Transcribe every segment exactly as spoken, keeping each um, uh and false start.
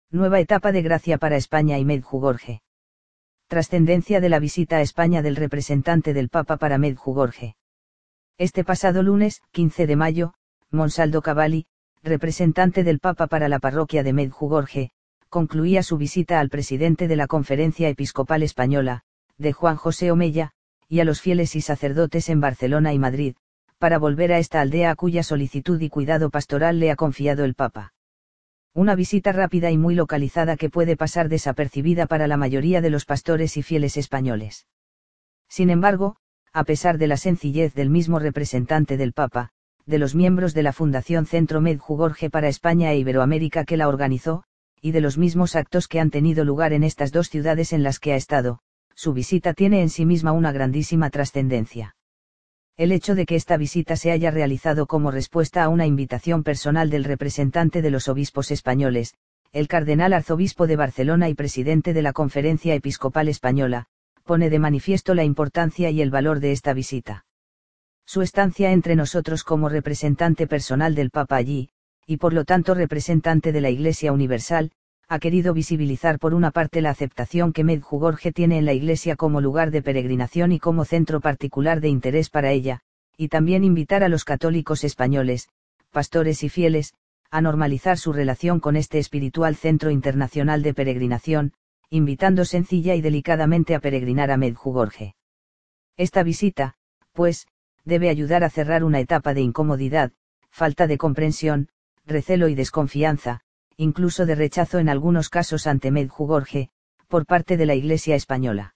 Nueva etapa de gracia para España y Medjugorje. Trascendencia de la visita a España del representante del Papa para Medjugorje. Este pasado lunes, quince de mayo, Monsaldo Cavalli, representante del Papa para la parroquia de Medjugorje, concluía su visita al presidente de la Conferencia Episcopal Española, de Juan José Omella, y a los fieles y sacerdotes en Barcelona y Madrid, para volver a esta aldea a cuya solicitud y cuidado pastoral le ha confiado el Papa. Una visita rápida y muy localizada que puede pasar desapercibida para la mayoría de los pastores y fieles españoles. Sin embargo, a pesar de la sencillez del mismo representante del Papa, de los miembros de la Fundación Centro Medjugorje para España e Iberoamérica que la organizó, y de los mismos actos que han tenido lugar en estas dos ciudades en las que ha estado, su visita tiene en sí misma una grandísima trascendencia. El hecho de que esta visita se haya realizado como respuesta a una invitación personal del representante de los obispos españoles, el cardenal arzobispo de Barcelona y presidente de la Conferencia Episcopal Española, pone de manifiesto la importancia y el valor de esta visita. Su estancia entre nosotros como representante personal del Papa allí, y por lo tanto representante de la Iglesia Universal, ha querido visibilizar por una parte la aceptación que Medjugorje tiene en la Iglesia como lugar de peregrinación y como centro particular de interés para ella, y también invitar a los católicos españoles, pastores y fieles, a normalizar su relación con este espiritual centro internacional de peregrinación, invitando sencilla y delicadamente a peregrinar a Medjugorje. Esta visita, pues, debe ayudar a cerrar una etapa de incomodidad, falta de comprensión, recelo y desconfianza, incluso de rechazo en algunos casos ante Medjugorje, por parte de la Iglesia española.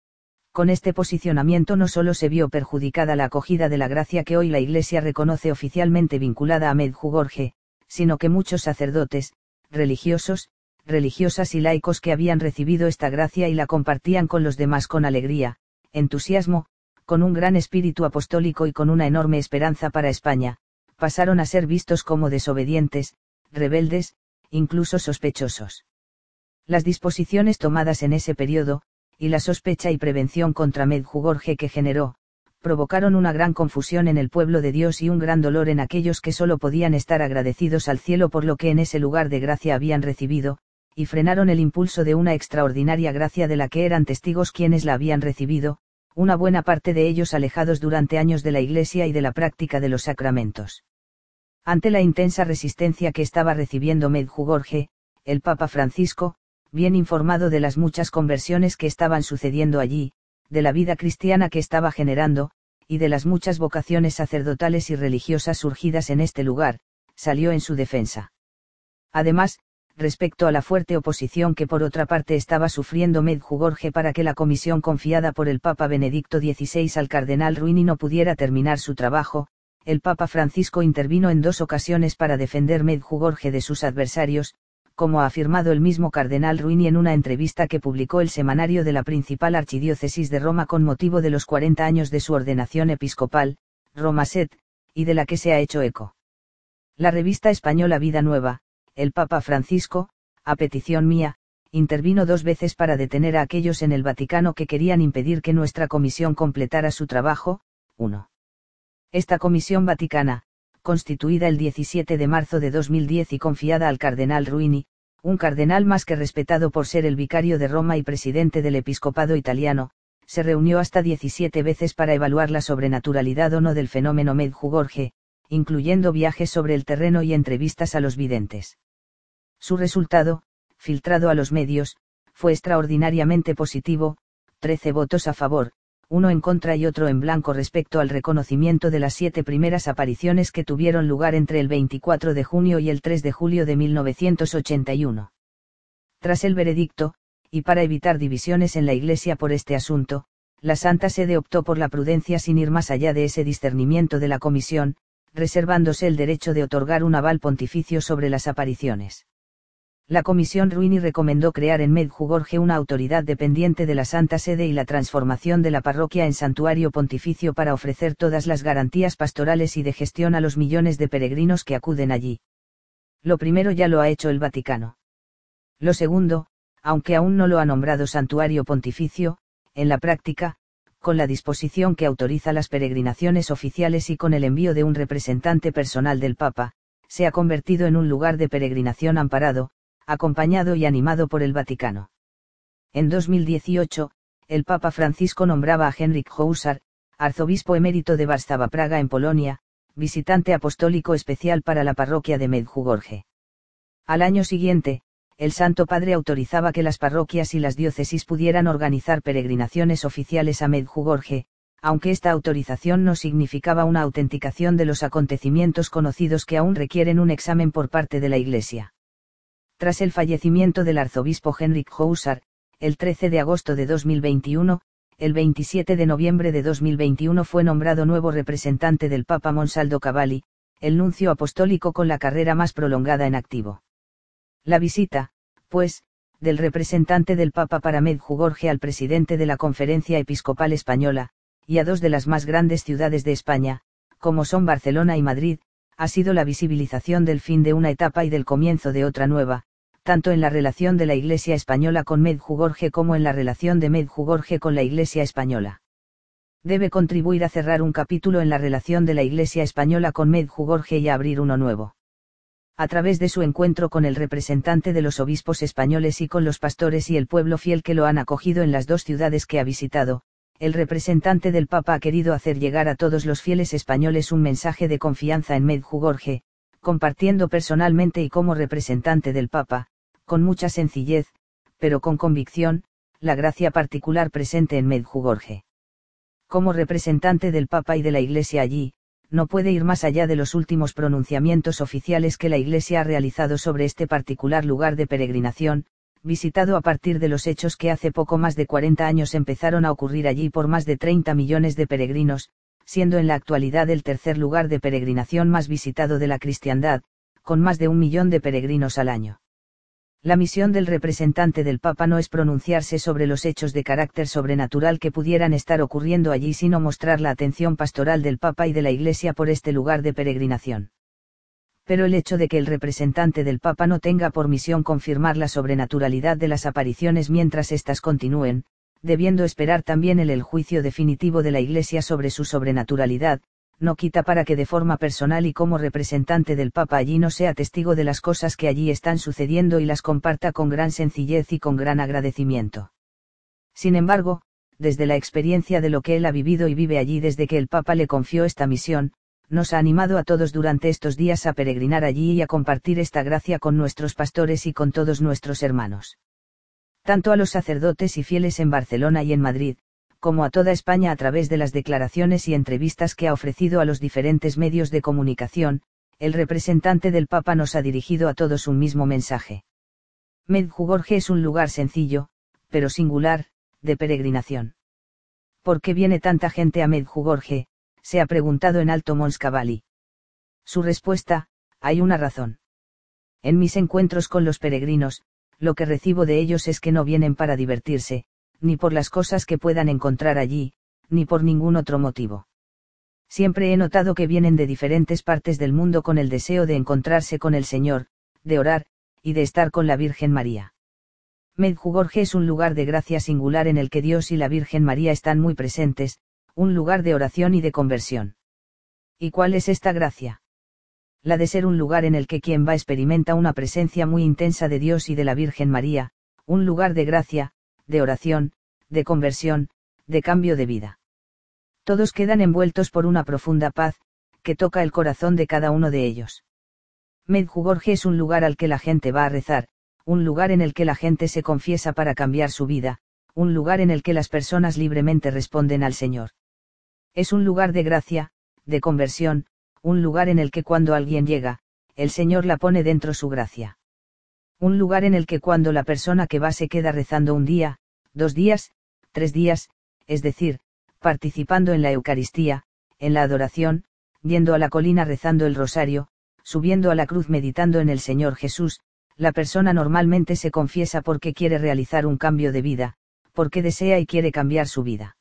Con este posicionamiento no solo se vio perjudicada la acogida de la gracia que hoy la Iglesia reconoce oficialmente vinculada a Medjugorje, sino que muchos sacerdotes, religiosos, religiosas y laicos que habían recibido esta gracia y la compartían con los demás con alegría, entusiasmo, con un gran espíritu apostólico y con una enorme esperanza para España, pasaron a ser vistos como desobedientes, rebeldes, incluso sospechosos. Las disposiciones tomadas en ese periodo, y la sospecha y prevención contra Medjugorje que generó, provocaron una gran confusión en el pueblo de Dios y un gran dolor en aquellos que solo podían estar agradecidos al cielo por lo que en ese lugar de gracia habían recibido, y frenaron el impulso de una extraordinaria gracia de la que eran testigos quienes la habían recibido, una buena parte de ellos alejados durante años de la Iglesia y de la práctica de los sacramentos. Ante la intensa resistencia que estaba recibiendo Medjugorje, el Papa Francisco, bien informado de las muchas conversiones que estaban sucediendo allí, de la vida cristiana que estaba generando, y de las muchas vocaciones sacerdotales y religiosas surgidas en este lugar, salió en su defensa. Además, respecto a la fuerte oposición que por otra parte estaba sufriendo Medjugorje para que la comisión confiada por el Papa Benedicto dieciséis al cardenal Ruini no pudiera terminar su trabajo, el Papa Francisco intervino en dos ocasiones para defender Medjugorje de sus adversarios, como ha afirmado el mismo cardenal Ruini en una entrevista que publicó el semanario de la principal archidiócesis de Roma con motivo de los cuarenta años de su ordenación episcopal, Roma Set, y de la que se ha hecho eco. La revista española Vida Nueva, el Papa Francisco, a petición mía, intervino dos veces para detener a aquellos en el Vaticano que querían impedir que nuestra comisión completara su trabajo. uno. Esta comisión vaticana, constituida el diecisiete de marzo de dos mil diez y confiada al cardenal Ruini, un cardenal más que respetado por ser el vicario de Roma y presidente del episcopado italiano, se reunió hasta diecisiete veces para evaluar la sobrenaturalidad o no del fenómeno Medjugorje, incluyendo viajes sobre el terreno y entrevistas a los videntes. Su resultado, filtrado a los medios, fue extraordinariamente positivo, trece votos a favor, uno en contra y otro en blanco respecto al reconocimiento de las siete primeras apariciones que tuvieron lugar entre el veinticuatro de junio y el tres de julio de mil novecientos ochenta y uno. Tras el veredicto, y para evitar divisiones en la Iglesia por este asunto, la Santa Sede optó por la prudencia sin ir más allá de ese discernimiento de la Comisión, reservándose el derecho de otorgar un aval pontificio sobre las apariciones. La Comisión Ruini recomendó crear en Medjugorje una autoridad dependiente de la Santa Sede y la transformación de la parroquia en santuario pontificio para ofrecer todas las garantías pastorales y de gestión a los millones de peregrinos que acuden allí. Lo primero ya lo ha hecho el Vaticano. Lo segundo, aunque aún no lo ha nombrado santuario pontificio, en la práctica, con la disposición que autoriza las peregrinaciones oficiales y con el envío de un representante personal del Papa, se ha convertido en un lugar de peregrinación amparado, acompañado y animado por el Vaticano. En dos mil dieciocho, el Papa Francisco nombraba a Henryk Houser, arzobispo emérito de Warszawa Praga en Polonia, visitante apostólico especial para la parroquia de Medjugorje. Al año siguiente, el Santo Padre autorizaba que las parroquias y las diócesis pudieran organizar peregrinaciones oficiales a Medjugorje, aunque esta autorización no significaba una autenticación de los acontecimientos conocidos que aún requieren un examen por parte de la Iglesia. Tras el fallecimiento del arzobispo Henryk Houser, el trece de agosto de dos mil veintiuno, el veintisiete de noviembre de dos mil veintiuno fue nombrado nuevo representante del Papa Monsaldo Cavalli, el nuncio apostólico con la carrera más prolongada en activo. La visita, pues, del representante del Papa para Medjugorje al presidente de la Conferencia Episcopal Española, y a dos de las más grandes ciudades de España, como son Barcelona y Madrid, ha sido la visibilización del fin de una etapa y del comienzo de otra nueva, tanto en la relación de la Iglesia española con Medjugorje como en la relación de Medjugorje con la Iglesia española. Debe contribuir a cerrar un capítulo en la relación de la Iglesia española con Medjugorje y a abrir uno nuevo. A través de su encuentro con el representante de los obispos españoles y con los pastores y el pueblo fiel que lo han acogido en las dos ciudades que ha visitado, el representante del Papa ha querido hacer llegar a todos los fieles españoles un mensaje de confianza en Medjugorje, compartiendo personalmente y como representante del Papa, con mucha sencillez, pero con convicción, la gracia particular presente en Medjugorje. Como representante del Papa y de la Iglesia allí, no puede ir más allá de los últimos pronunciamientos oficiales que la Iglesia ha realizado sobre este particular lugar de peregrinación, visitado a partir de los hechos que hace poco más de cuarenta años empezaron a ocurrir allí por más de treinta millones de peregrinos, siendo en la actualidad el tercer lugar de peregrinación más visitado de la cristiandad, con más de un millón de peregrinos al año. La misión del representante del Papa no es pronunciarse sobre los hechos de carácter sobrenatural que pudieran estar ocurriendo allí, sino mostrar la atención pastoral del Papa y de la Iglesia por este lugar de peregrinación. Pero el hecho de que el representante del Papa no tenga por misión confirmar la sobrenaturalidad de las apariciones mientras éstas continúen, debiendo esperar también el, el juicio definitivo de la Iglesia sobre su sobrenaturalidad, no quita para que de forma personal y como representante del Papa allí no sea testigo de las cosas que allí están sucediendo y las comparta con gran sencillez y con gran agradecimiento. Sin embargo, desde la experiencia de lo que él ha vivido y vive allí desde que el Papa le confió esta misión, nos ha animado a todos durante estos días a peregrinar allí y a compartir esta gracia con nuestros pastores y con todos nuestros hermanos. Tanto a los sacerdotes y fieles en Barcelona y en Madrid, como a toda España a través de las declaraciones y entrevistas que ha ofrecido a los diferentes medios de comunicación, el representante del Papa nos ha dirigido a todos un mismo mensaje. Medjugorje es un lugar sencillo, pero singular, de peregrinación. ¿Por qué viene tanta gente a Medjugorje?, se ha preguntado en alto Mons Cavalli. Su respuesta: hay una razón. En mis encuentros con los peregrinos, lo que recibo de ellos es que no vienen para divertirse, ni por las cosas que puedan encontrar allí, ni por ningún otro motivo. Siempre he notado que vienen de diferentes partes del mundo con el deseo de encontrarse con el Señor, de orar, y de estar con la Virgen María. Medjugorje es un lugar de gracia singular en el que Dios y la Virgen María están muy presentes, un lugar de oración y de conversión. ¿Y cuál es esta gracia? La de ser un lugar en el que quien va experimenta una presencia muy intensa de Dios y de la Virgen María, un lugar de gracia, de oración, de conversión, de cambio de vida. Todos quedan envueltos por una profunda paz, que toca el corazón de cada uno de ellos. Medjugorje es un lugar al que la gente va a rezar, un lugar en el que la gente se confiesa para cambiar su vida, un lugar en el que las personas libremente responden al Señor. Es un lugar de gracia, de conversión, un lugar en el que cuando alguien llega, el Señor la pone dentro su gracia. Un lugar en el que cuando la persona que va se queda rezando un día, dos días, tres días, es decir, participando en la Eucaristía, en la adoración, yendo a la colina rezando el rosario, subiendo a la cruz meditando en el Señor Jesús, la persona normalmente se confiesa porque quiere realizar un cambio de vida, porque desea y quiere cambiar su vida.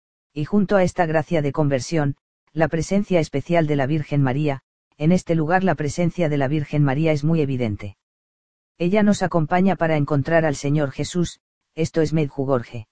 Y junto a esta gracia de conversión, la presencia especial de la Virgen María, en este lugar la presencia de la Virgen María es muy evidente. Ella nos acompaña para encontrar al Señor Jesús, esto es Medjugorje.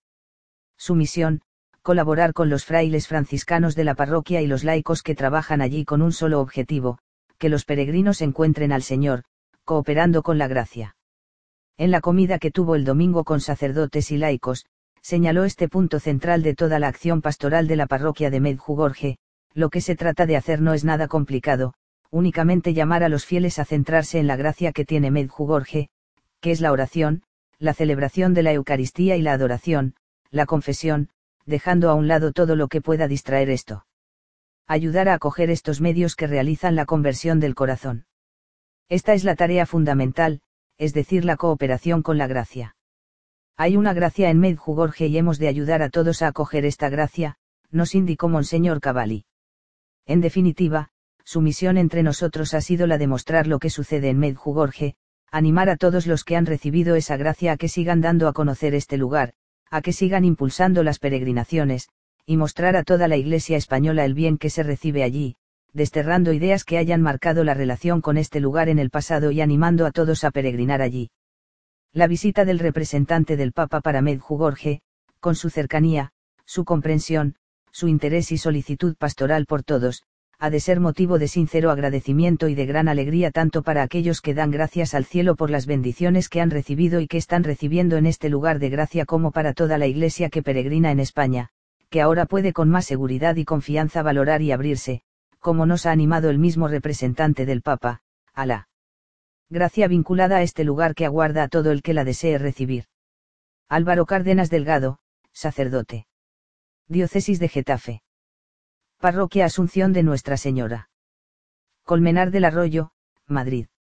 Su misión: colaborar con los frailes franciscanos de la parroquia y los laicos que trabajan allí con un solo objetivo, que los peregrinos encuentren al Señor, cooperando con la gracia. En la comida que tuvo el domingo con sacerdotes y laicos, señaló este punto central de toda la acción pastoral de la parroquia de Medjugorje: lo que se trata de hacer no es nada complicado, únicamente llamar a los fieles a centrarse en la gracia que tiene Medjugorje, que es la oración, la celebración de la Eucaristía y la adoración, la confesión, dejando a un lado todo lo que pueda distraer esto. Ayudar a acoger estos medios que realizan la conversión del corazón. Esta es la tarea fundamental, es decir, la cooperación con la gracia. Hay una gracia en Medjugorje y hemos de ayudar a todos a acoger esta gracia, nos indicó Monseñor Cavalli. En definitiva, su misión entre nosotros ha sido la de mostrar lo que sucede en Medjugorje, animar a todos los que han recibido esa gracia a que sigan dando a conocer este lugar, a que sigan impulsando las peregrinaciones, y mostrar a toda la Iglesia española el bien que se recibe allí, desterrando ideas que hayan marcado la relación con este lugar en el pasado y animando a todos a peregrinar allí. La visita del representante del Papa para Medjugorje, con su cercanía, su comprensión, su interés y solicitud pastoral por todos, ha de ser motivo de sincero agradecimiento y de gran alegría tanto para aquellos que dan gracias al cielo por las bendiciones que han recibido y que están recibiendo en este lugar de gracia como para toda la Iglesia que peregrina en España, que ahora puede con más seguridad y confianza valorar y abrirse, como nos ha animado el mismo representante del Papa, a la gracia vinculada a este lugar que aguarda a todo el que la desee recibir. Álvaro Cárdenas Delgado, sacerdote. Diócesis de Getafe. Parroquia Asunción de Nuestra Señora. Colmenar del Arroyo, Madrid.